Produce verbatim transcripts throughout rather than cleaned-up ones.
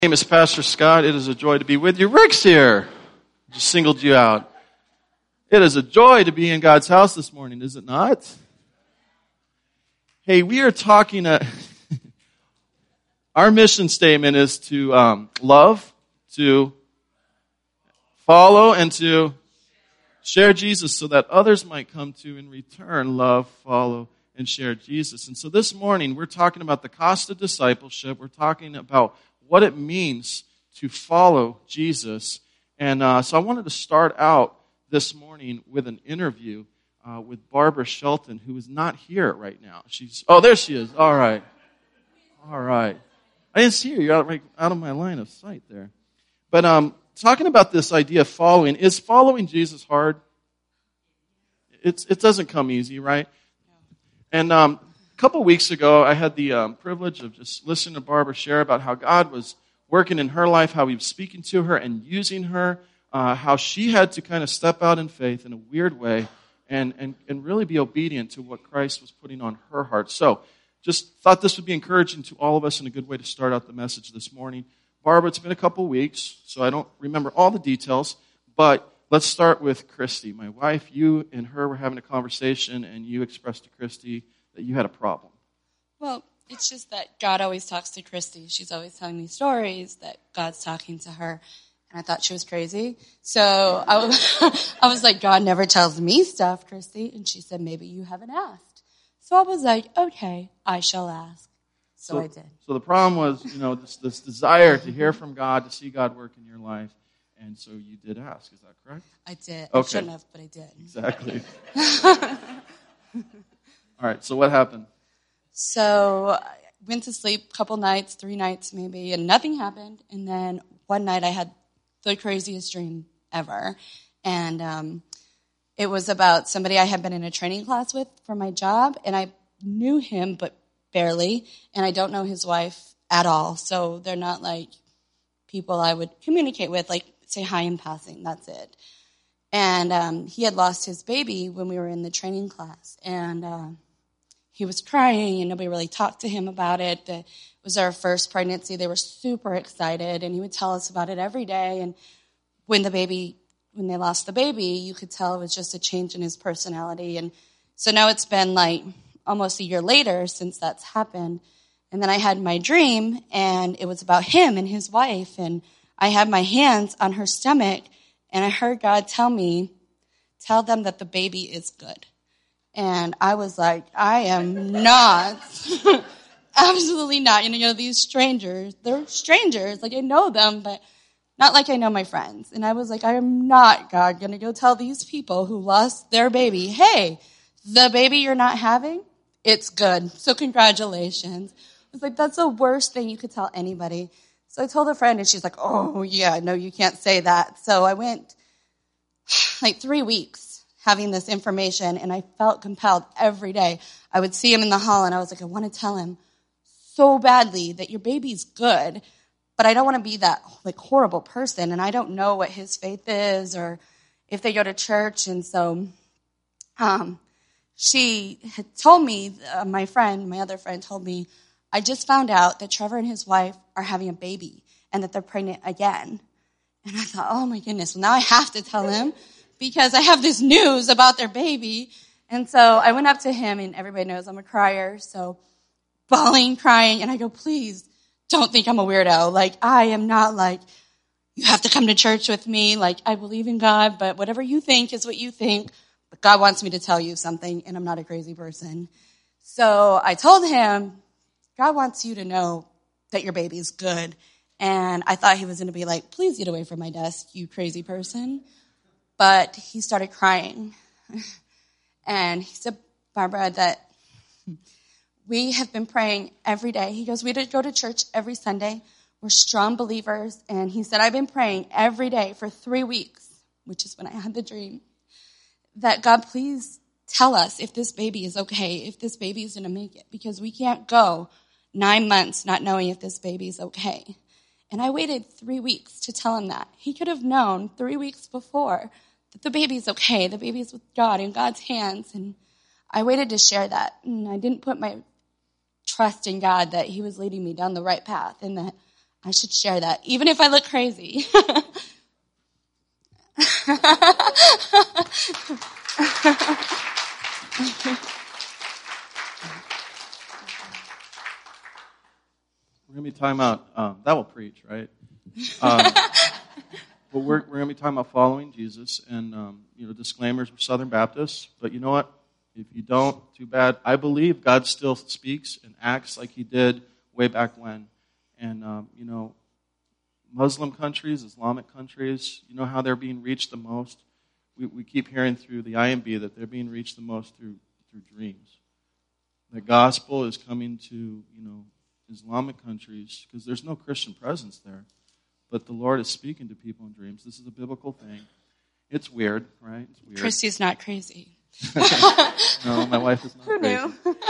My name is Pastor Scott. It is a joy to be with you. Rick's here. Just singled you out. It is a joy to be in God's house this morning, is it not? Hey, we are talking, uh, our mission statement is to um, love, to follow, and to share Jesus so that others might come to, in return, love, follow, and share Jesus. And so this morning, we're talking about the cost of discipleship. We're talking about what it means to follow Jesus. And uh, so I wanted to start out this morning with an interview uh, with Barbara Shelton, who is not here right now. She's oh, there she is. All right. All right. I didn't see her. You're out, right, out of my line of sight there. But um, talking about this idea of following, is following Jesus hard? It's, it doesn't come easy, right? And um, a couple weeks ago, I had the um, privilege of just listening to Barbara share about how God was working in her life, how he was speaking to her and using her, uh, how she had to kind of step out in faith in a weird way and, and, and really be obedient to what Christ was putting on her heart. So just thought this would be encouraging to all of us and a good way to start out the message this morning. Barbara, it's been a couple weeks, so I don't remember all the details, but let's start with Christy, my wife. You and her were having a conversation, and you expressed to Christy that you had a problem. Well, it's just that God always talks to Christy. She's always telling me stories that God's talking to her, and I thought she was crazy. So I was, I was like, God never tells me stuff, Christy. And she said, maybe you haven't asked. So I was like, okay, I shall ask. So, so I did. So the problem was, you know, this, this desire to hear from God, to see God work in your life. And so you did ask, is that correct? I did. Okay. I shouldn't have, but I did. Exactly. All right, so what happened? So I went to sleep a couple nights, three nights maybe, and nothing happened. And then one night I had the craziest dream ever. And um, it was about somebody I had been in a training class with for my job, and I knew him, but barely, and I don't know his wife at all. So they're not like people I would communicate with, like say hi in passing, that's it. And um, he had lost his baby when we were in the training class, and uh, he was crying, and nobody really talked to him about it. It was our first pregnancy. They were super excited, and he would tell us about it every day. And when the baby, when they lost the baby, you could tell it was just a change in his personality. And so now it's been like almost a year later since that's happened. And then I had my dream, and it was about him and his wife, and I had my hands on her stomach, and I heard God tell me, tell them that the baby is good. And I was like, I am not, absolutely not. You know, these strangers, they're strangers. Like, I know them, but not like I know my friends. And I was like, I am not, God, going to go tell these people who lost their baby, hey, the baby you're not having, it's good. So congratulations. I was like, that's the worst thing you could tell anybody. So I told a friend, and she's like, oh, yeah, no, you can't say that. So I went like three weeks having this information, and I felt compelled every day. I would see him in the hall, and I was like, I want to tell him so badly that your baby's good, but I don't want to be that like horrible person, and I don't know what his faith is or if they go to church. And so um, she had told me, uh, my friend, my other friend told me, I just found out that Trevor and his wife are having a baby and that they're pregnant again. And I thought, oh my goodness, well now I have to tell him because I have this news about their baby. And so I went up to him, and everybody knows I'm a crier, so bawling, crying, and I go, please don't think I'm a weirdo. Like, I am not like, you have to come to church with me. Like, I believe in God, but whatever you think is what you think. But God wants me to tell you something, and I'm not a crazy person. So I told him, God wants you to know that your baby's good. And I thought he was going to be like, please get away from my desk, you crazy person. But he started crying. And he said, Barbara, that we have been praying every day. He goes, we did go to church every Sunday. We're strong believers. And he said, I've been praying every day for three weeks, which is when I had the dream, that God, please tell us if this baby is okay, if this baby is going to make it, because we can't go nine months not knowing if this baby is okay. And I waited three weeks to tell him that. He could have known three weeks before that the baby's okay, the baby's with God, in God's hands. And I waited to share that. And I didn't put my trust in God that he was leading me down the right path and that I should share that, even if I look crazy. We're going to be talking about, um, that will preach, right? Um, but we're, we're going to be talking about following Jesus, and, um, you know, disclaimers, we're Southern Baptists, but you know what? If you don't, too bad. I believe God still speaks and acts like he did way back when. And, um, you know, Muslim countries, Islamic countries, you know how they're being reached the most? We, we keep hearing through the I M B that they're being reached the most through through dreams. The gospel is coming to, you know, Islamic countries because there's no Christian presence there. But the Lord is speaking to people in dreams. This is a biblical thing. It's weird, right? It's weird. Christy's not crazy. No, my wife is not Who crazy.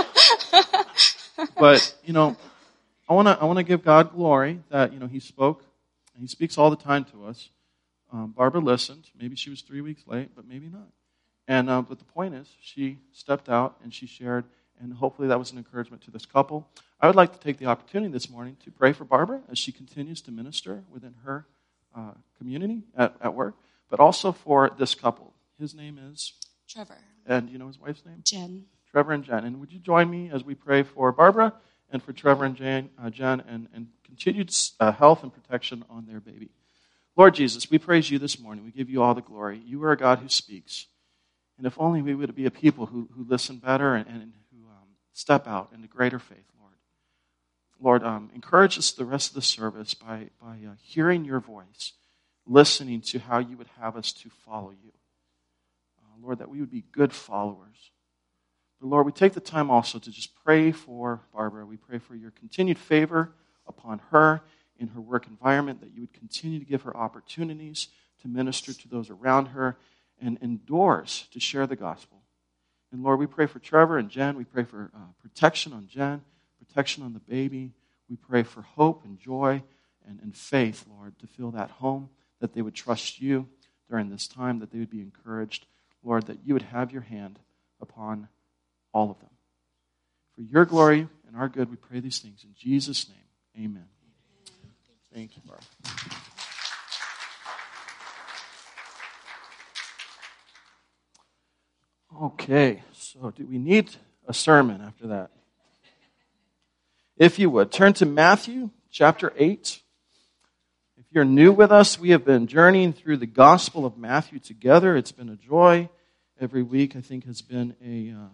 knew? But, you know, I want to I want to give God glory that, you know, he spoke, and he speaks all the time to us. Um, Barbara listened. Maybe she was three weeks late, but maybe not. And uh, but the point is, she stepped out and she shared, and hopefully that was an encouragement to this couple. I would like to take the opportunity this morning to pray for Barbara as she continues to minister within her uh, community at, at work, but also for this couple. His name is? Trevor. And you know his wife's name? Jen. Trevor and Jen. And would you join me as we pray for Barbara and for Trevor and Jen, uh, Jen and, and continued uh, health and protection on their baby? Lord Jesus, we praise you this morning. We give you all the glory. You are a God who speaks. And if only we would be a people who, who listen better and, and who um, step out into greater faith, Lord. Lord, um, encourage us the rest of the service by, by uh, hearing your voice, listening to how you would have us to follow you. Uh, Lord, that we would be good followers. But Lord, we take the time also to just pray for Barbara. We pray for your continued favor upon her in her work environment, that you would continue to give her opportunities to minister to those around her and, and doors to share the gospel. And Lord, we pray for Trevor and Jen. We pray for uh, protection on Jen, protection on the baby. We pray for hope and joy and, and faith, Lord, to fill that home, that they would trust you during this time, that they would be encouraged, Lord, that you would have your hand upon all of them. For your glory and our good, we pray these things in Jesus' name. Amen. Thank you, Barbara. Okay, so do we need a sermon after that? If you would, turn to Matthew chapter eight. If you're new with us, we have been journeying through the Gospel of Matthew together. It's been a joy. Every week, I think, has been a uh,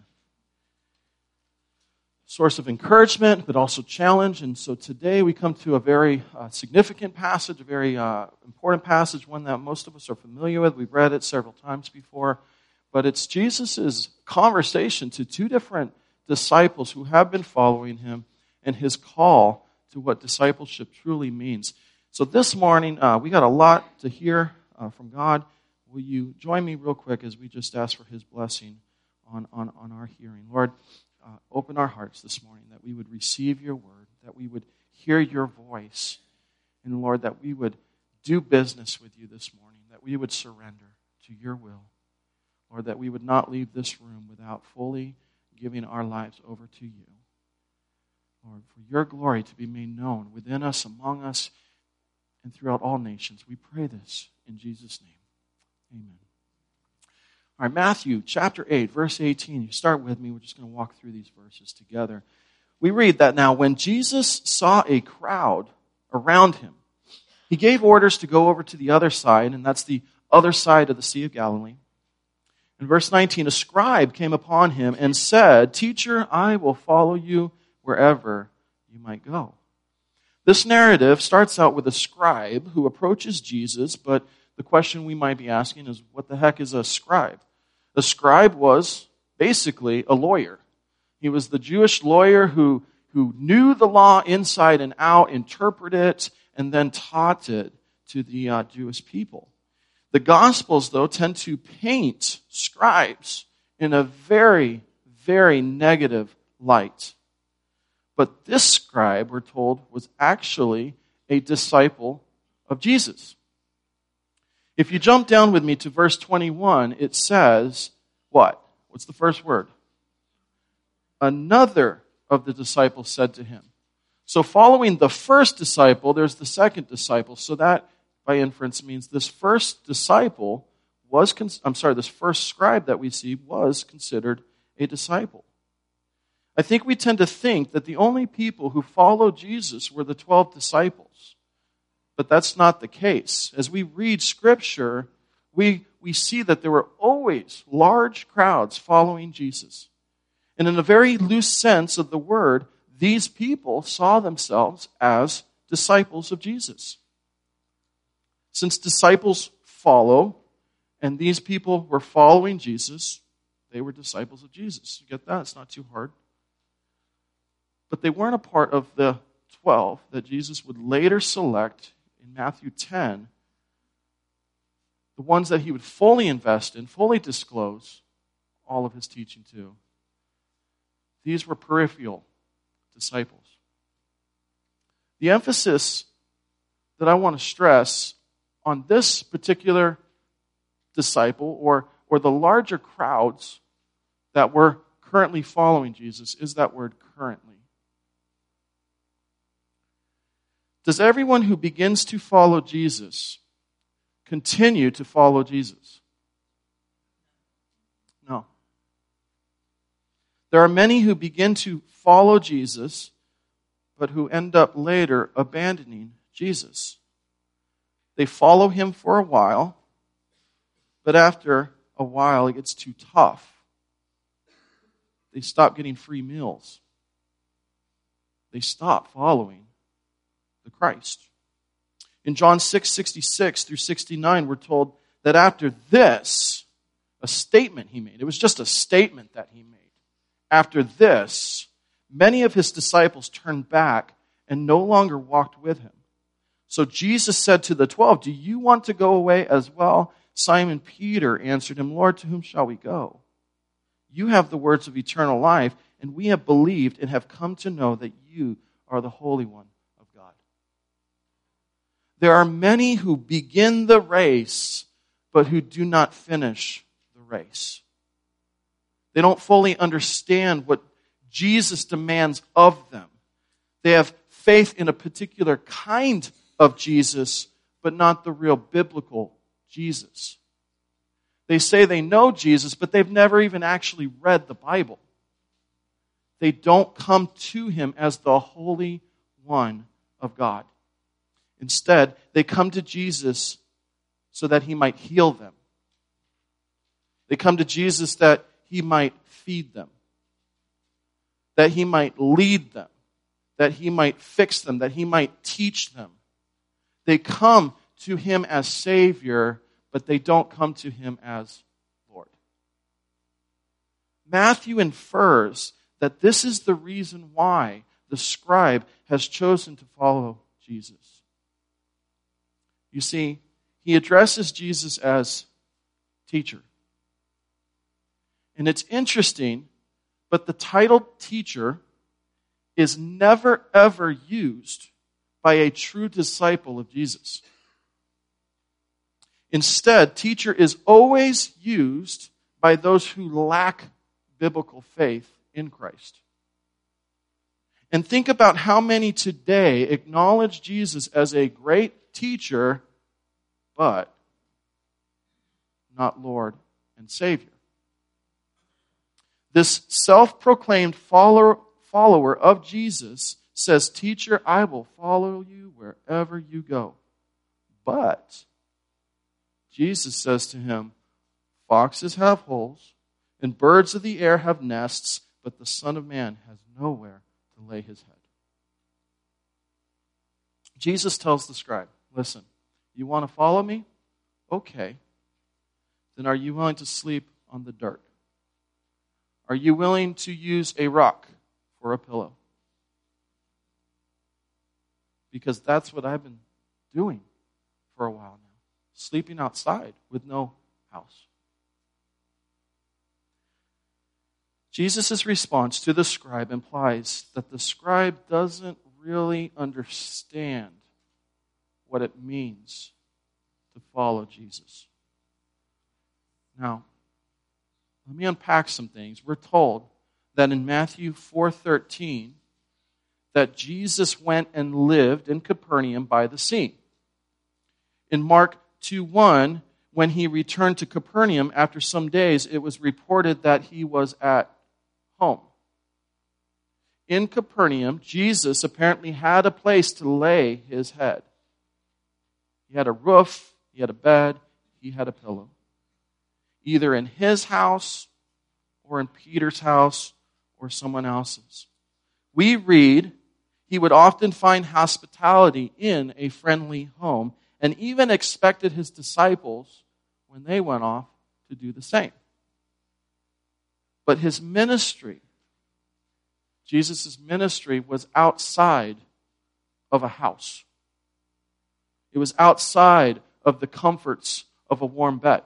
source of encouragement, but also challenge. And so today we come to a very uh, significant passage, a very uh, important passage, one that most of us are familiar with. We've read it several times before. But it's Jesus' conversation to two different disciples who have been following him and his call to what discipleship truly means. So this morning, uh, we got a lot to hear uh, from God. Will you join me real quick as we just ask for his blessing on, on, on our hearing? Lord, uh, open our hearts this morning that we would receive your word, that we would hear your voice, and Lord, that we would do business with you this morning, that we would surrender to your will. Lord, that we would not leave this room without fully giving our lives over to you. Lord, for your glory to be made known within us, among us, and throughout all nations. We pray this in Jesus' name. Amen. All right, Matthew chapter eight, verse eighteen. You start with me. We're just going to walk through these verses together. We read that now, when Jesus saw a crowd around him, he gave orders to go over to the other side, and that's the other side of the Sea of Galilee. In verse nineteen, a scribe came upon him and said, "Teacher, I will follow you wherever you might go." This narrative starts out with a scribe who approaches Jesus, but the question we might be asking is, what the heck is a scribe? A scribe was basically a lawyer. He was the Jewish lawyer who, who knew the law inside and out, interpreted it, and then taught it to the uh, Jewish people. The Gospels, though, tend to paint scribes in a very, very negative light. But this scribe, we're told, was actually a disciple of Jesus. If you jump down with me to verse twenty-one, it says, what? What's the first word? Another of the disciples said to him. So following the first disciple, there's the second disciple. So that, by inference, means this first disciple was, I'm sorry, this first scribe that we see was considered a disciple. I think we tend to think that the only people who followed Jesus were the twelve disciples. But that's not the case. As we read Scripture, we, we see that there were always large crowds following Jesus. And in a very loose sense of the word, these people saw themselves as disciples of Jesus. Since disciples follow, and these people were following Jesus, they were disciples of Jesus. You get that? It's not too hard. But they weren't a part of the twelve that Jesus would later select in Matthew ten, the ones that he would fully invest in, fully disclose all of his teaching to. These were peripheral disciples. The emphasis that I want to stress on this particular disciple or, or the larger crowds that were currently following Jesus is that word currently. Does everyone who begins to follow Jesus continue to follow Jesus? No. There are many who begin to follow Jesus, but who end up later abandoning Jesus. They follow him for a while, but after a while it gets too tough. They stop getting free meals. They stop following the Christ. In John six, sixty-six through sixty-nine, we're told that after this, a statement he made, it was just a statement that he made. After this, many of his disciples turned back and no longer walked with him. So Jesus said to the twelve, "Do you want to go away as well?" Simon Peter answered him, "Lord, to whom shall we go? You have the words of eternal life, and we have believed and have come to know that you are the Holy One of God." There are many who begin the race, but who do not finish the race. They don't fully understand what Jesus demands of them. They have faith in a particular kind of Jesus, but not the real biblical Jesus. They say they know Jesus, but they've never even actually read the Bible. They don't come to him as the Holy One of God. Instead, they come to Jesus so that he might heal them. They come to Jesus that he might feed them, that he might lead them, that he might fix them, that he might teach them. They come to him as Savior, but they don't come to him as Lord. Matthew infers that this is the reason why the scribe has chosen to follow Jesus. You see, he addresses Jesus as teacher. And it's interesting, but the title teacher is never ever used by a true disciple of Jesus. Instead, teacher is always used by those who lack biblical faith in Christ. And think about how many today acknowledge Jesus as a great teacher, but not Lord and Savior. This self-proclaimed follower, follower of Jesus says, "Teacher, I will follow you wherever you go." But Jesus says to him, "Foxes have holes, and birds of the air have nests, but the Son of Man has nowhere to lay his head." Jesus tells the scribe, "Listen, you want to follow me? Okay. Then are you willing to sleep on the dirt? Are you willing to use a rock for a pillow? Because that's what I've been doing for a while now. Sleeping outside with no house." Jesus' response to the scribe implies that the scribe doesn't really understand what it means to follow Jesus. Now, let me unpack some things. We're told that in Matthew four thirteen, that Jesus went and lived in Capernaum by the sea. In Mark two one, when he returned to Capernaum after some days, it was reported that he was at home. In Capernaum, Jesus apparently had a place to lay his head. He had a roof, he had a bed, he had a pillow. Either in his house or in Peter's house or someone else's. We read he would often find hospitality in a friendly home and even expected his disciples when they went off to do the same. But his ministry, Jesus' ministry, was outside of a house. It was outside of the comforts of a warm bed.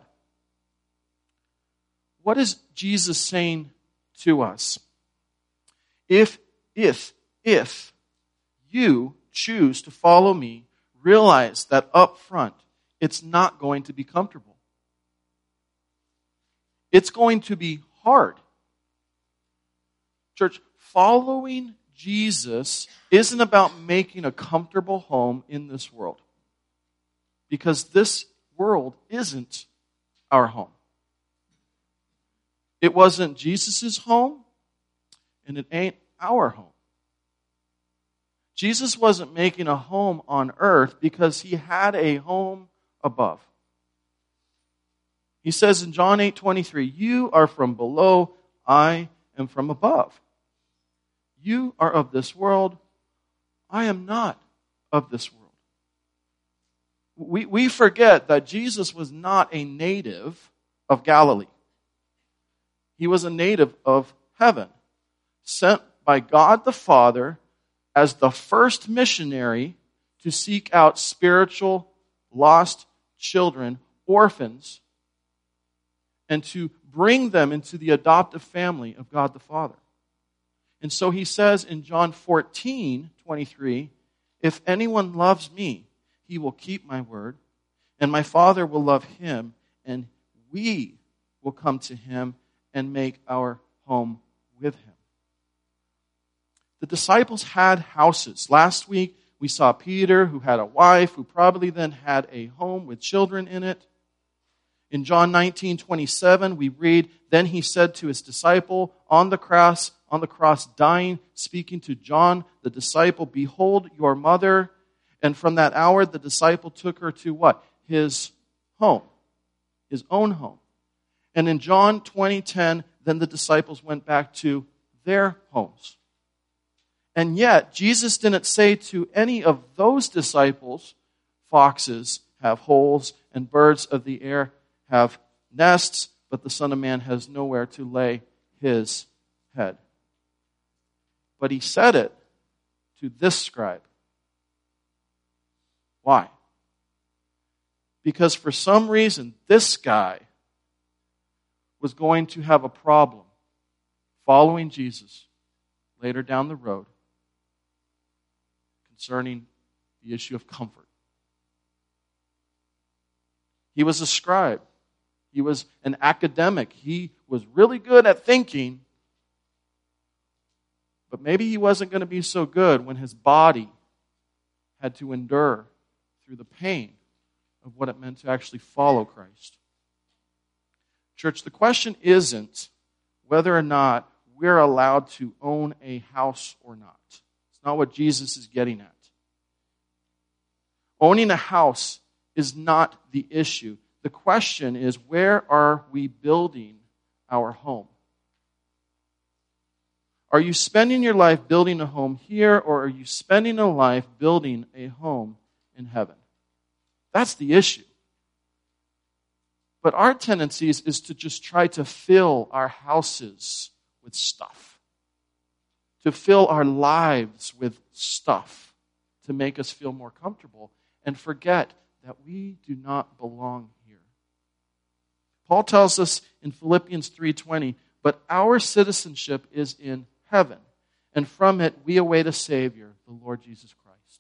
What is Jesus saying to us? If, if, if you choose to follow me, realize that up front, it's not going to be comfortable. It's going to be hard. Church, following Jesus isn't about making a comfortable home in this world. Because this world isn't our home. It wasn't Jesus' home, and it ain't our home. Jesus wasn't making a home on earth because he had a home above. He says in John eight twenty-three, you are from below, I am from above. You are of this world, I am not of this world. We, we forget that Jesus was not a native of Galilee. He was a native of heaven, sent by God the Father as the first missionary to seek out spiritual, lost children, orphans, and to bring them into the adoptive family of God the Father. And so he says in John fourteen twenty-three, if anyone loves me, he will keep my word, and my Father will love him, and we will come to him and make our home with him. The disciples had houses. Last week, we saw Peter, who had a wife, who probably then had a home with children in it. In John nineteen twenty-seven, we read, then he said to his disciple on the cross, on the cross dying, speaking to John, the disciple, behold your mother. And from that hour, the disciple took her to what? His home, his own home. And in John twenty ten, then the disciples went back to their homes. And yet, Jesus didn't say to any of those disciples, foxes have holes and birds of the air have nests, but the Son of Man has nowhere to lay his head. But he said it to this scribe. Why? Because for some reason, this guy was going to have a problem following Jesus later down the road concerning the issue of comfort. He was a scribe. He was an academic. He was really good at thinking, but maybe he wasn't going to be so good when his body had to endure through the pain of what it meant to actually follow Christ. Church, the question isn't whether or not we're allowed to own a house or not. It's not what Jesus is getting at. Owning a house is not the issue. The question is, where are we building our home? Are you spending your life building a home here, or are you spending a life building a home in heaven? That's the issue. But our tendency is, is to just try to fill our houses with stuff. To fill our lives with stuff to make us feel more comfortable and forget that we do not belong here. Paul tells us in Philippians three twenty, but our citizenship is in heaven, and from it we await a Savior, the Lord Jesus Christ.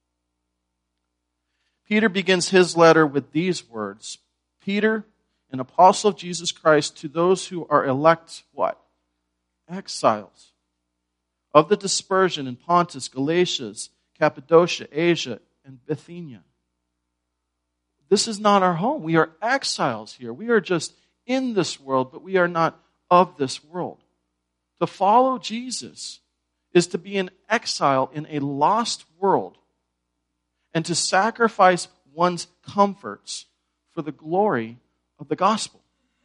Peter begins his letter with these words. Peter, an apostle of Jesus Christ, to those who are elect, what? Exiles, of the dispersion in Pontus, Galatia, Cappadocia, Asia, and Bithynia. This is not our home. We are exiles here. We are just in this world, but we are not of this world. To follow Jesus is to be an exile in a lost world and to sacrifice one's comforts for the glory of the gospel.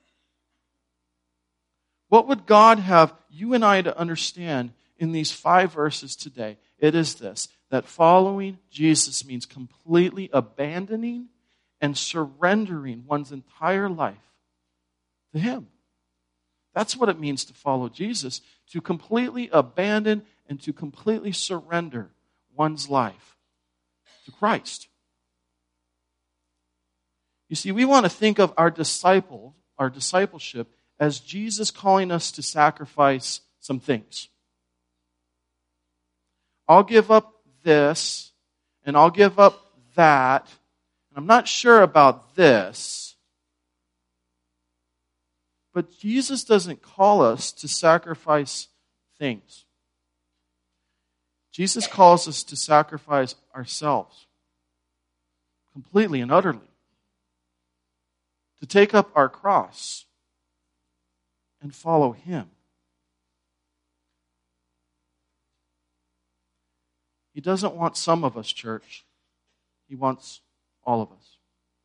What would God have you and I to understand in these five verses today? It is this, that following Jesus means completely abandoning and surrendering one's entire life to Him. That's what it means to follow Jesus, to completely abandon and to completely surrender one's life to Christ. You see, we want to think of our disciple, our discipleship, as Jesus calling us to sacrifice some things. I'll give up this, and I'll give up that, and I'm not sure about this. But Jesus doesn't call us to sacrifice things. Jesus calls us to sacrifice ourselves completely and utterly. To take up our cross and follow Him. He doesn't want some of us, church. He wants all of us.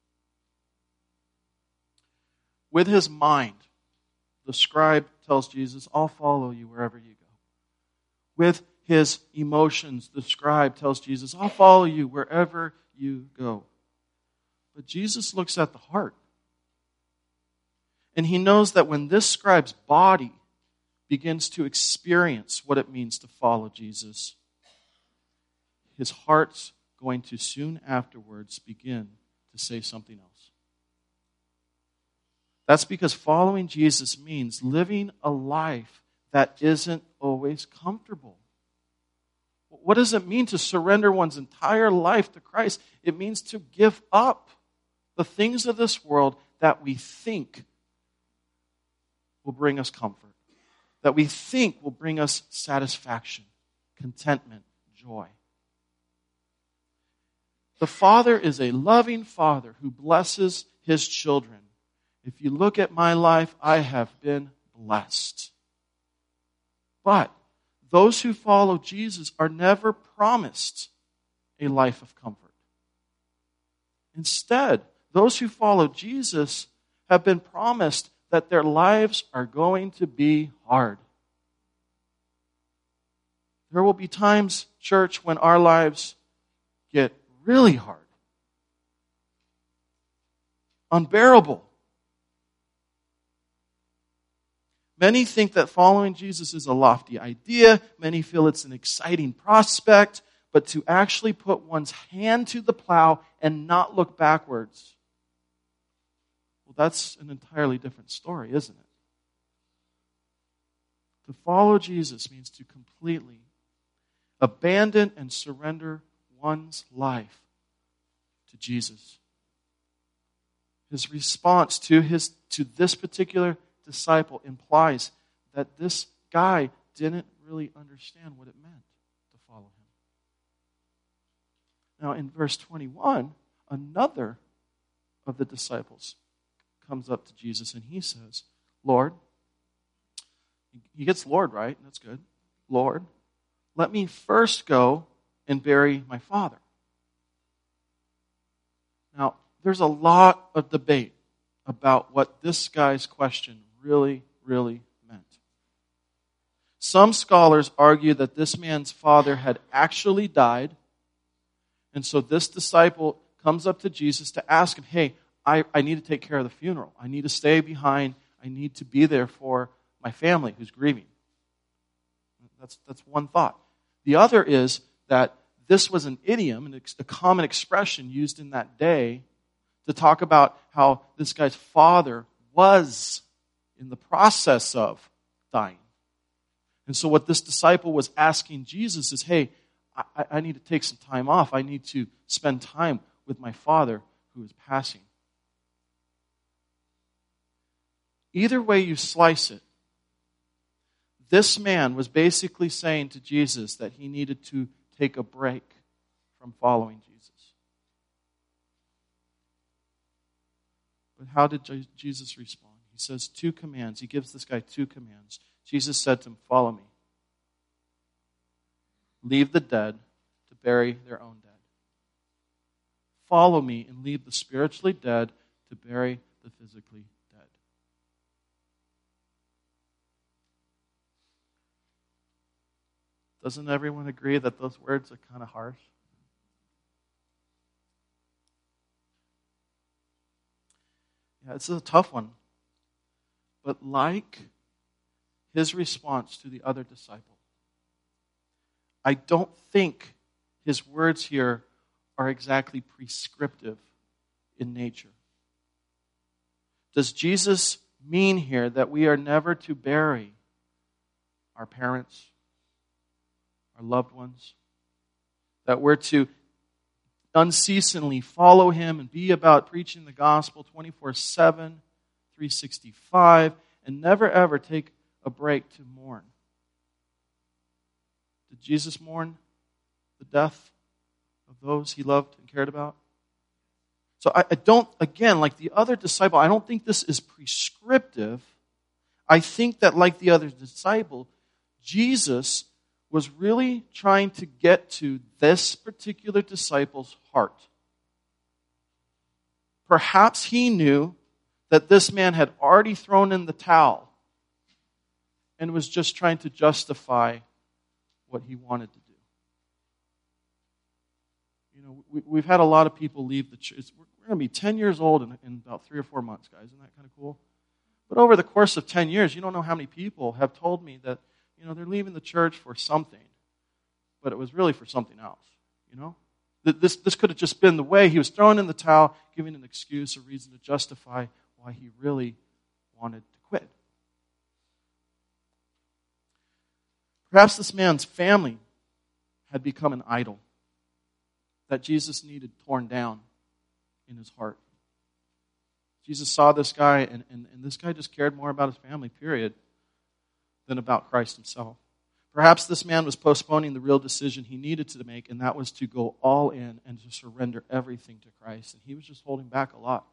With his mind, the scribe tells Jesus, I'll follow you wherever you go. With his emotions, the scribe tells Jesus, I'll follow you wherever you go. But Jesus looks at the heart. And he knows that when this scribe's body begins to experience what it means to follow Jesus, his heart's going to soon afterwards begin to say something else. That's because following Jesus means living a life that isn't always comfortable. What does it mean to surrender one's entire life to Christ? It means to give up the things of this world that we think will bring us comfort, that we think will bring us satisfaction, contentment, joy. The Father is a loving Father who blesses His children. If you look at my life, I have been blessed. But those who follow Jesus are never promised a life of comfort. Instead, those who follow Jesus have been promised that their lives are going to be hard. There will be times, church, when our lives get really hard, unbearable. Many think that following Jesus is a lofty idea. Many feel it's an exciting prospect. But to actually put one's hand to the plow and not look backwards, well, that's an entirely different story, isn't it? To follow Jesus means to completely abandon and surrender one's life to Jesus. His response to his to this particular disciple implies that this guy didn't really understand what it meant to follow him. Now in verse twenty-one, another of the disciples comes up to Jesus and he says, Lord, he gets Lord right, that's good. Lord, let me first go and bury my father. Now, there's a lot of debate about what this guy's question really, really meant. Some scholars argue that this man's father had actually died, and so this disciple comes up to Jesus to ask him, hey, I, I need to take care of the funeral. I need to stay behind. I need to be there for my family who's grieving. That's, that's one thought. The other is that this was an idiom, a common expression used in that day to talk about how this guy's father was in the process of dying. And so what this disciple was asking Jesus is, hey, I, I need to take some time off. I need to spend time with my father who is passing. Either way you slice it, This man was basically saying to Jesus that he needed to take a break from following Jesus. But how did Jesus respond? He says two commands. He gives this guy two commands. Jesus said to him, follow me. Leave the dead to bury their own dead. Follow me and leave the spiritually dead to bury the physically dead. Doesn't everyone agree that those words are kind of harsh? Yeah, it's a tough one. But like his response to the other disciple, I don't think his words here are exactly prescriptive in nature. Does Jesus mean here that we are never to bury our parents, our loved ones? That we're to unceasingly follow him and be about preaching the gospel twenty-four seven, three sixty-five, and never ever take a break to mourn? Did Jesus mourn the death of those he loved and cared about? So I, I don't, again, like the other disciple, I don't think this is prescriptive. I think that like the other disciple, Jesus was really trying to get to this particular disciple's heart. Perhaps he knew that this man had already thrown in the towel and was just trying to justify what he wanted to do. You know, we, we've had a lot of people leave the church. We're, we're going to be ten years old in, in about three or four months, guys. Isn't that kind of cool? But over the course of ten years, you don't know how many people have told me that, you know, they're leaving the church for something, but it was really for something else, you know? This, this could have just been the way he was throwing in the towel, giving an excuse, a reason to justify why he really wanted to quit. Perhaps this man's family had become an idol that Jesus needed torn down in his heart. Jesus saw this guy, and, and, and this guy just cared more about his family, period, than about Christ himself. Perhaps this man was postponing the real decision he needed to make, and that was to go all in and to surrender everything to Christ. And he was just holding back a lot.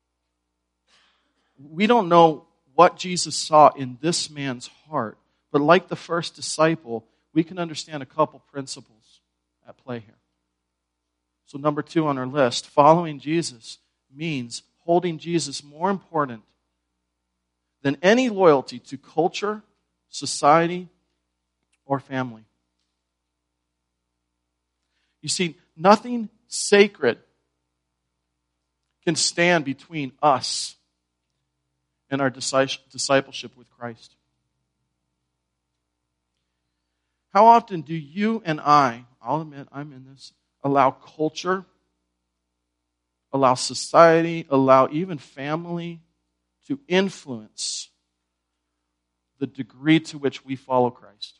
We don't know what Jesus saw in this man's heart, but like the first disciple, we can understand a couple principles at play here. So number two on our list, following Jesus means holding Jesus more important than any loyalty to culture, society, or family. You see, nothing sacred can stand between us and our discipleship with Christ. How often do you and I, I'll admit I'm in this, allow culture, allow society, allow even family to influence the degree to which we follow Christ?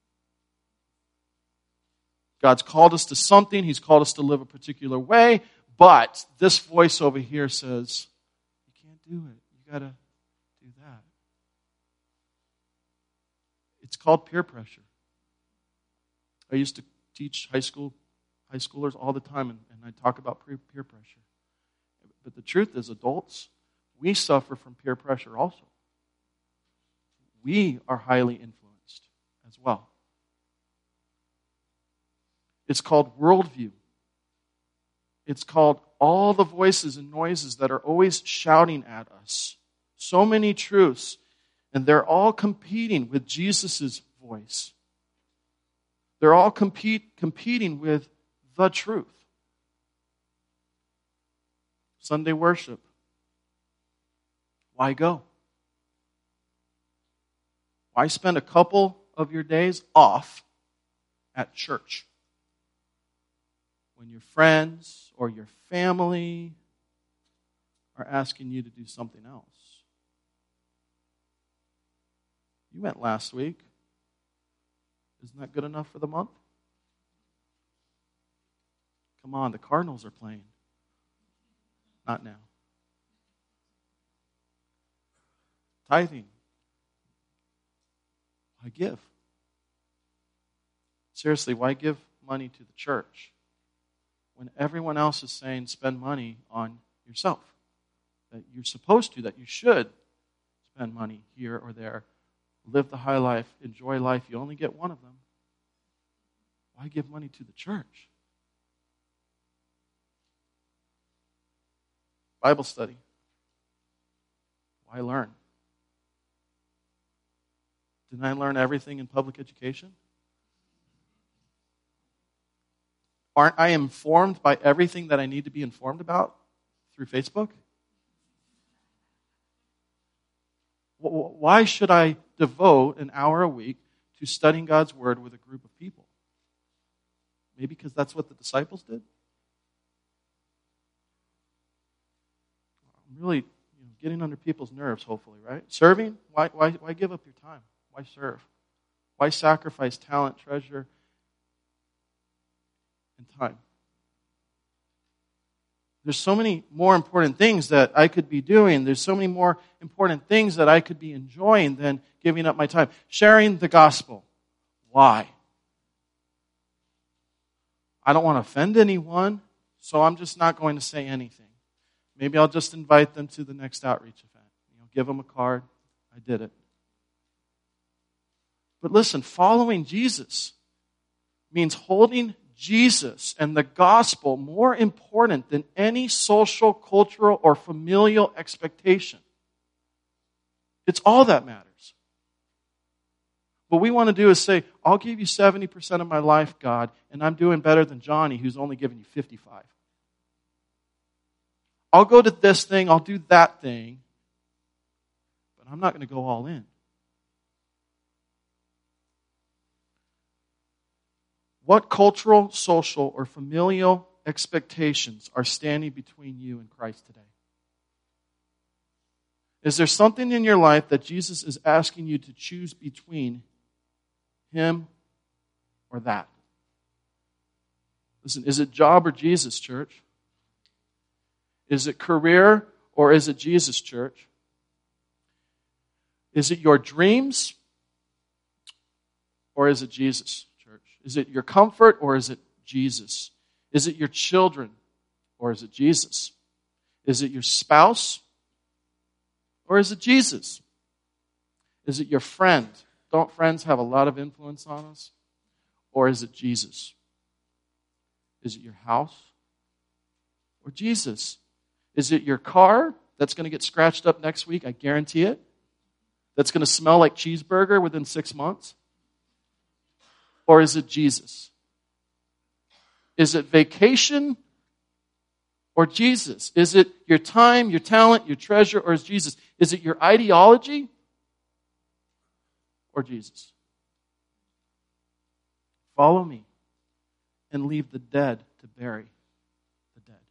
God's called us to something. He's called us to live a particular way. But this voice over here says, you can't do it. You got to do that. It's called peer pressure. I used to teach high school high schoolers all the time, and, and I talk about peer, peer pressure. But the truth is, adults, we suffer from peer pressure also. We are highly influenced as well. It's called worldview. It's called all the voices and noises that are always shouting at us. So many truths, and they're all competing with Jesus' voice. They're all compete, competing with the truth. Sunday worship. Why go? Why spend a couple of your days off at church when your friends or your family are asking you to do something else? You went last week. Isn't that good enough for the month? Come on, the Cardinals are playing. Not now. Tithing. why give? Seriously, why give money to the church when everyone else is saying spend money on yourself? That you're supposed to, that you should spend money here or there, live the high life, enjoy life. You only get one of them. Why give money to the church? Bible study. Why learn? Didn't I learn everything in public education? Aren't I informed by everything that I need to be informed about through Facebook? Why should I devote an hour a week to studying God's Word with a group of people? Maybe because that's what the disciples did? I'm really you know, getting under people's nerves, hopefully, right? Serving? Why, why, why give up your time? Why serve? Why sacrifice talent, treasure, and time? There's so many more important things that I could be doing. There's so many more important things that I could be enjoying than giving up my time. Sharing the gospel. Why? I don't want to offend anyone, so I'm just not going to say anything. Maybe I'll just invite them to the next outreach event. You know, give them a card. I did it. But listen, following Jesus means holding Jesus and the gospel more important than any social, cultural, or familial expectation. It's all that matters. What we want to do is say, I'll give you seventy percent of my life, God, and I'm doing better than Johnny, who's only giving you fifty-five. I'll go to this thing, I'll do that thing, but I'm not going to go all in. What cultural, social, or familial expectations are standing between you and Christ today? Is there something in your life that Jesus is asking you to choose between Him or that? Listen, is it job or Jesus, church? Is it career or is it Jesus, church? Is it your dreams or is it Jesus? Is it your comfort or is it Jesus? Is it your children or is it Jesus? Is it your spouse or is it Jesus? Is it your friend? Don't friends have a lot of influence on us? Or is it Jesus? Is it your house or Jesus? Is it your car that's going to get scratched up next week? I guarantee it. That's going to smell like cheeseburger within six months? Or is it Jesus? Is it vacation or Jesus? Is it your time, your talent, your treasure, or is Jesus? Is it your ideology or Jesus? Follow me and leave the dead to bury the dead.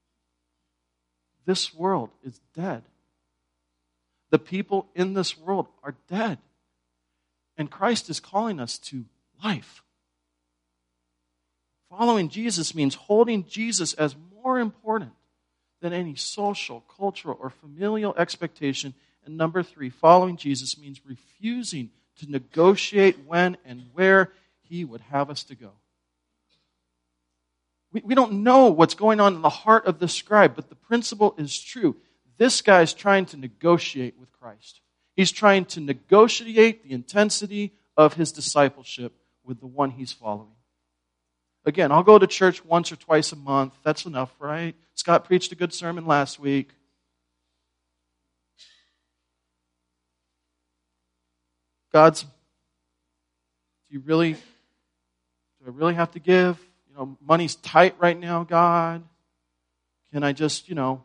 This world is dead. The people in this world are dead. And Christ is calling us to life. Following Jesus means holding Jesus as more important than any social, cultural, or familial expectation. And number three, following Jesus means refusing to negotiate when and where He would have us to go. We, we don't know what's going on in the heart of the scribe, but the principle is true. This guy is trying to negotiate with Christ. He's trying to negotiate the intensity of his discipleship with the one he's following. Again, I'll go to church once or twice a month. That's enough, right? Scott preached a good sermon last week. God's, do you really, do I really have to give? You know, money's tight right now, God. Can I just, you know,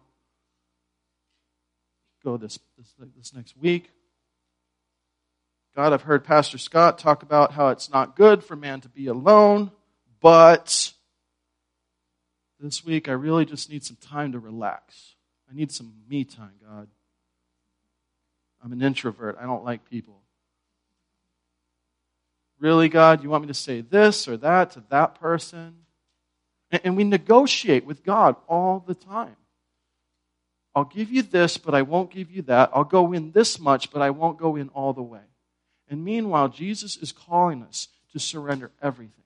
go this, this, this next week? God, I've heard Pastor Scott talk about how it's not good for man to be alone, but this week I really just need some time to relax. I need some me time, God. I'm an introvert. I don't like people. Really, God, you want me to say this or that to that person? And, and we negotiate with God all the time. I'll give you this, but I won't give you that. I'll go in this much, but I won't go in all the way. And meanwhile, Jesus is calling us to surrender everything.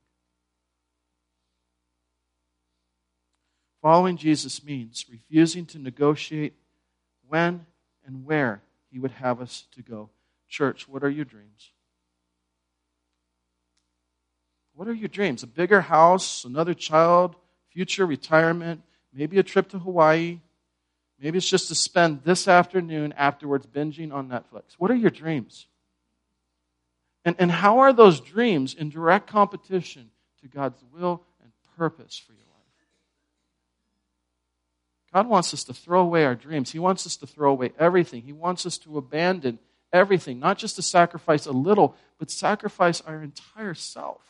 Following Jesus means refusing to negotiate when and where he would have us to go. Church, what are your dreams? What are your dreams? A bigger house, another child, future retirement, maybe a trip to Hawaii. Maybe it's just to spend this afternoon afterwards binging on Netflix. What are your dreams? And, and how are those dreams in direct competition to God's will and purpose for your life? God wants us to throw away our dreams. He wants us to throw away everything. He wants us to abandon everything, not just to sacrifice a little, but sacrifice our entire self.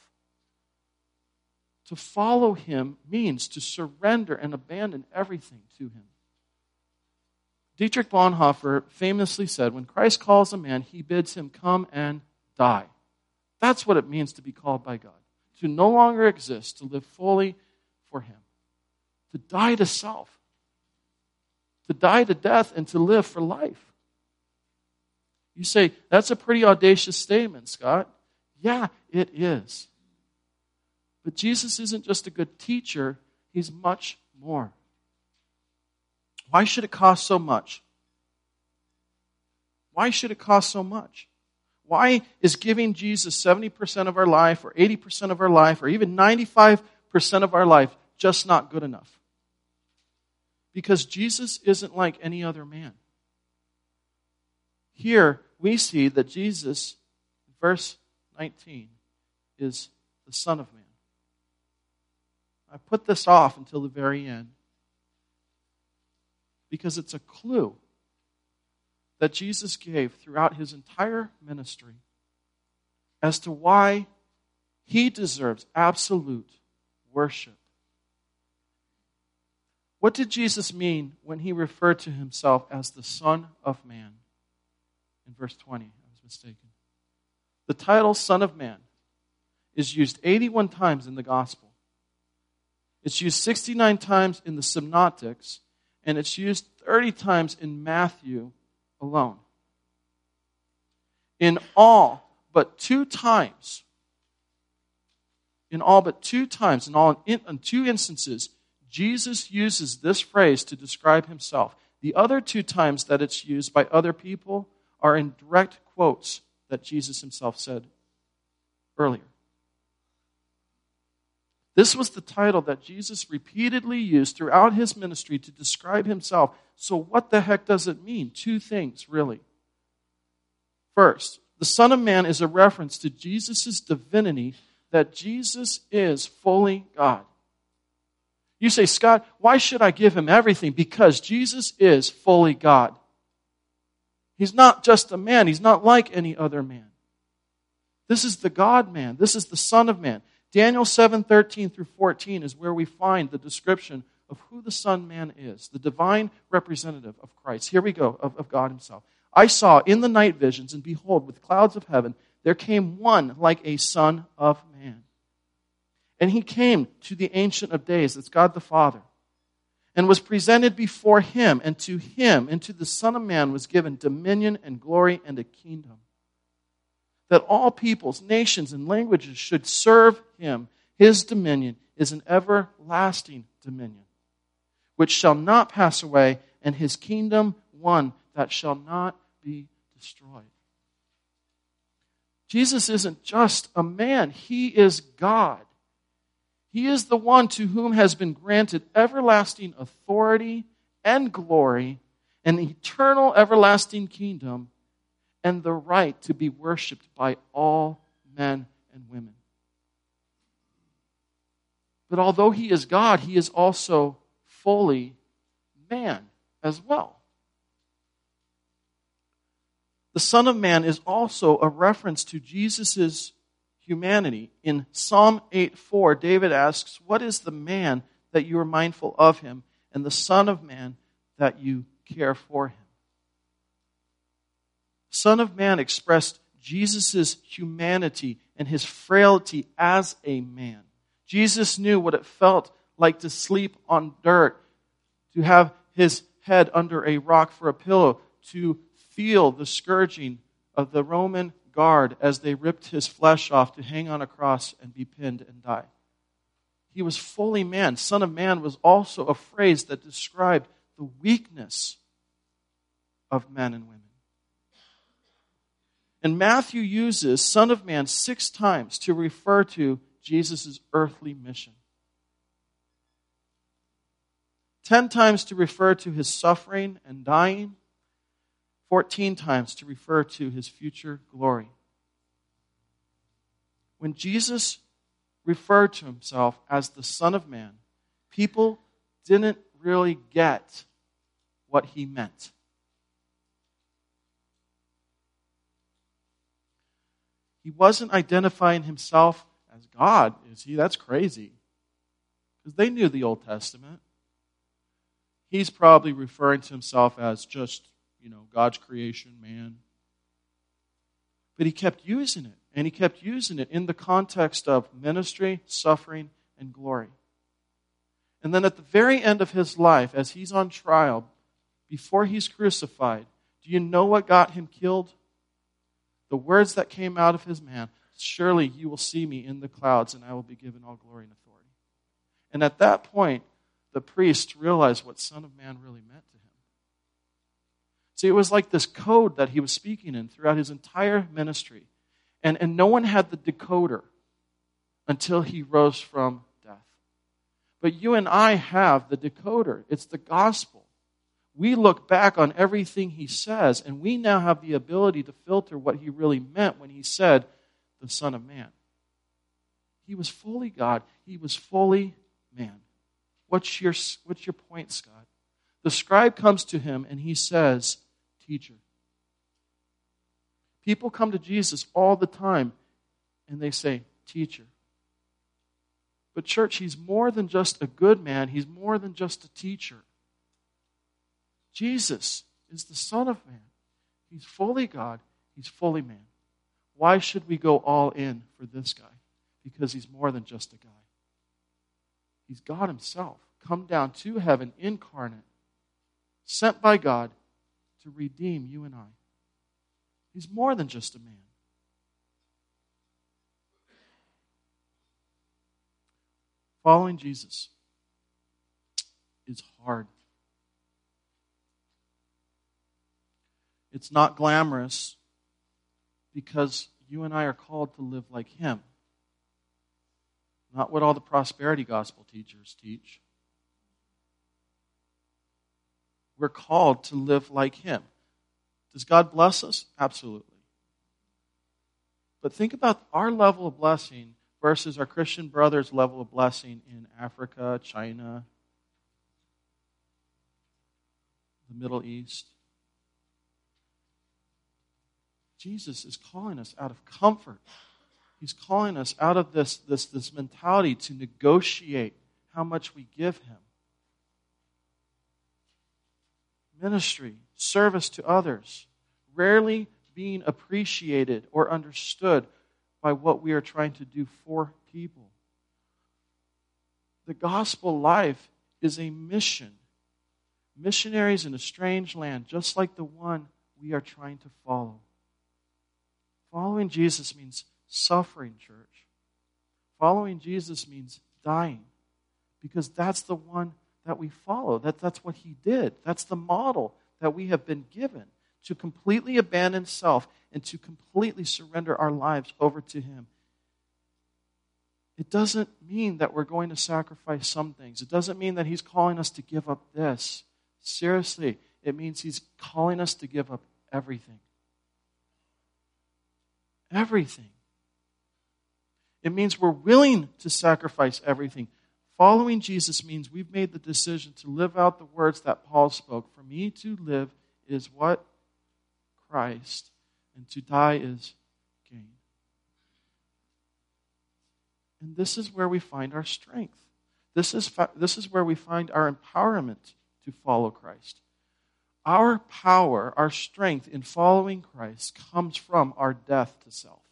To follow him means to surrender and abandon everything to him. Dietrich Bonhoeffer famously said, when Christ calls a man, he bids him come and die. That's what it means to be called by God. To no longer exist, to live fully for him. To die to self. To die to death and to live for life. You say, that's a pretty audacious statement, Scott. Yeah, it is. But Jesus isn't just a good teacher, he's much more. Why should it cost so much? Why should it cost so much? Why is giving Jesus seventy percent of our life or eighty percent of our life or even ninety-five percent of our life just not good enough? Because Jesus isn't like any other man. Here we see that Jesus, verse nineteen, is the Son of Man. I put this off until the very end because it's a clue that Jesus gave throughout his entire ministry as to why he deserves absolute worship. What did Jesus mean when he referred to himself as the Son of Man? In verse twenty, I was mistaken. The title Son of Man is used eighty-one times in the Gospel. It's used sixty-nine times in the Synoptics, and it's used thirty times in Matthew alone. In all but two times, in all but two times, in all in, in two instances, Jesus uses this phrase to describe himself. The other two times that it's used by other people are in direct quotes that Jesus himself said earlier. This was the title that Jesus repeatedly used throughout his ministry to describe himself. So what the heck does it mean? Two things, really. First, the Son of Man is a reference to Jesus' divinity, that Jesus is fully God. You say, Scott, why should I give him everything? Because Jesus is fully God. He's not just a man. He's not like any other man. This is the God-man. This is the Son of Man. Daniel seven, thirteen through fourteen is where we find the description of who the Son-man is, the divine representative of Christ. Here we go, of, of God himself. I saw in the night visions, and behold, with clouds of heaven, there came one like a Son of Man. And he came to the Ancient of Days, that's God the Father, and was presented before him, and to him, and to the Son of Man was given dominion and glory and a kingdom, that all peoples, nations, and languages should serve him. His dominion is an everlasting dominion, which shall not pass away, and his kingdom one that shall not be destroyed. Jesus isn't just a man. He is God. He is the one to whom has been granted everlasting authority and glory, an eternal everlasting kingdom, and the right to be worshipped by all men and women. But although he is God, he is also fully man as well. The Son of Man is also a reference to Jesus' humanity. In Psalm eight four, David asks, what is the man that you are mindful of him, and the Son of Man that you care for him? Son of Man expressed Jesus' humanity and his frailty as a man. Jesus knew what it felt like to sleep on dirt, to have his head under a rock for a pillow, to feel the scourging of the Roman guard as they ripped his flesh off to hang on a cross and be pinned and die. He was fully man. Son of Man was also a phrase that described the weakness of men and women. And Matthew uses Son of Man six times to refer to Jesus' earthly mission. Ten times to refer to his suffering and dying. Fourteen times to refer to his future glory. When Jesus referred to himself as the Son of Man, people didn't really get what he meant. He wasn't identifying himself as God, is he? That's crazy. Because they knew the Old Testament. He's probably referring to himself as just, you know, God's creation, man. But he kept using it. And he kept using it in the context of ministry, suffering, and glory. And then at the very end of his life, as he's on trial, before he's crucified, do you know what got him killed? The words that came out of his mouth, surely you will see me in the clouds, and I will be given all glory and authority. And at that point, the priest realized what Son of Man really meant to him. See, it was like this code that he was speaking in throughout his entire ministry. And, and no one had the decoder until he rose from death. But you and I have the decoder. It's the gospel. We look back on everything he says, and we now have the ability to filter what he really meant when he said, the Son of Man. He was fully God. He was fully man. What's your, what's your point, Scott? The scribe comes to him, and he says, Teacher. People come to Jesus all the time, and they say, Teacher. But church, he's more than just a good man. He's more than just a teacher. Jesus is the Son of Man. He's fully God. He's fully man. Why should we go all in for this guy? Because he's more than just a guy. He's God himself, come down to heaven, incarnate, sent by God to redeem you and I. He's more than just a man. Following Jesus is hard. It's not glamorous because you and I are called to live like him. Not what all the prosperity gospel teachers teach. We're called to live like him. Does God bless us? Absolutely. But think about our level of blessing versus our Christian brothers' level of blessing in Africa, China, the Middle East. Jesus is calling us out of comfort. He's calling us out of this, this, this mentality to negotiate how much we give him. Ministry, service to others, rarely being appreciated or understood by what we are trying to do for people. The gospel life is a mission. Missionaries in a strange land, just like the one we are trying to follow. Following Jesus means suffering, church. Following Jesus means dying, because that's the one that we follow. That, that's what he did. That's the model that we have been given, to completely abandon self and to completely surrender our lives over to him. It doesn't mean that we're going to sacrifice some things. It doesn't mean that he's calling us to give up this. Seriously, it means he's calling us to give up everything. Everything. It means we're willing to sacrifice everything. Following Jesus means we've made the decision to live out the words that Paul spoke. For me to live is what? Christ. And to die is gain. And this is where we find our strength. This is, fa- this is where we find our empowerment to follow Christ. Our power, our strength in following Christ comes from our death to self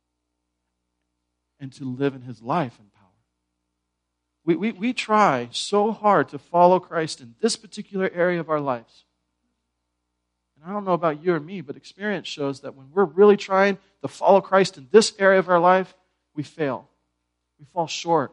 and to live in his life and power. We, we, we try so hard to follow Christ in this particular area of our lives. And I don't know about you or me, but experience shows that when we're really trying to follow Christ in this area of our life, we fail. We fall short.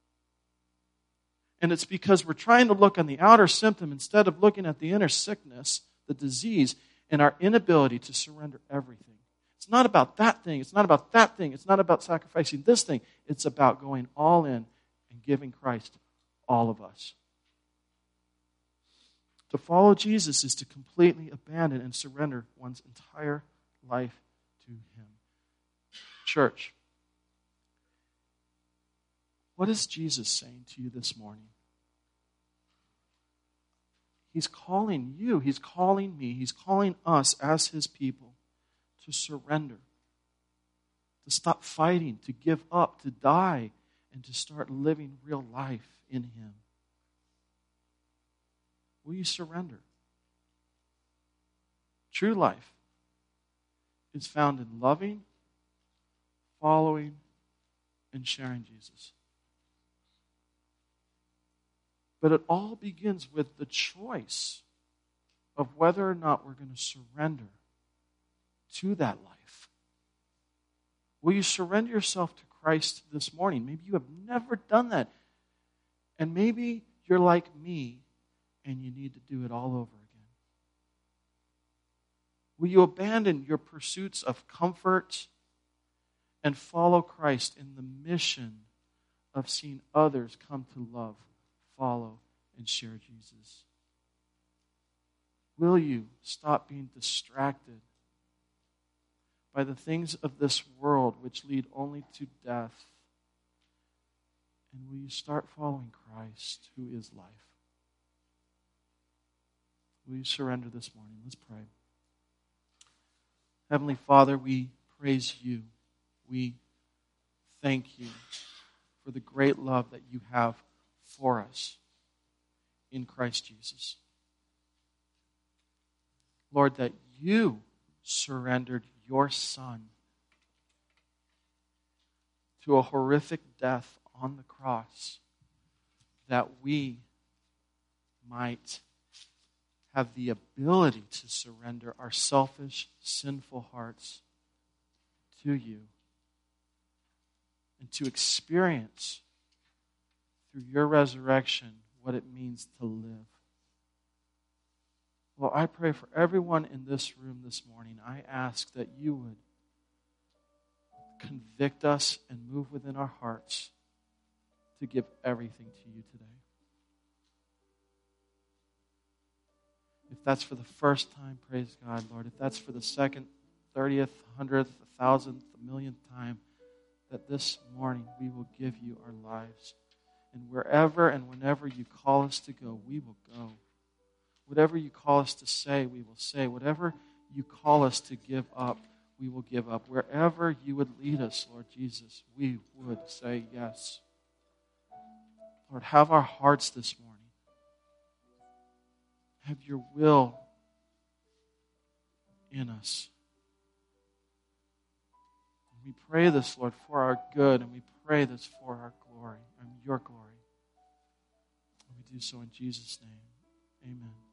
And it's because we're trying to look on the outer symptom instead of looking at the inner sickness, the disease, and our inability to surrender everything. It's not about that thing. It's not about that thing. It's not about sacrificing this thing. It's about going all in and giving Christ all of us. To follow Jesus is to completely abandon and surrender one's entire life to Him. Church, what is Jesus saying to you this morning? He's calling you, He's calling me, He's calling us as His people to surrender, to stop fighting, to give up, to die, and to start living real life in Him. Will you surrender? True life is found in loving, following, and sharing Jesus. But it all begins with the choice of whether or not we're going to surrender to that life. Will you surrender yourself to Christ this morning? Maybe you have never done that. And maybe you're like me and you need to do it all over again. Will you abandon your pursuits of comfort and follow Christ in the mission of seeing others come to love, follow, and share Jesus? Will you stop being distracted by the things of this world which lead only to death? And will you start following Christ, who is life? Will you surrender this morning? Let's pray. Heavenly Father, we praise you. We thank you for the great love that you have for us in Christ Jesus. Lord, that you surrendered your Son to a horrific death on the cross that we might have the ability to surrender our selfish, sinful hearts to you and to experience through your resurrection what it means to live. Well, I pray for everyone in this room this morning. I ask that you would convict us and move within our hearts to give everything to you today. If that's for the first time, praise God, Lord. If that's for the second, thirtieth, hundredth, thousandth, millionth time, that this morning we will give you our lives. And wherever and whenever you call us to go, we will go. Whatever you call us to say, we will say. Whatever you call us to give up, we will give up. Wherever you would lead us, Lord Jesus, we would say yes. Lord, have our hearts this morning. Have your will in us. And we pray this, Lord, for our good, and we pray this for our glory, and your glory. And we do so in Jesus' name. Amen.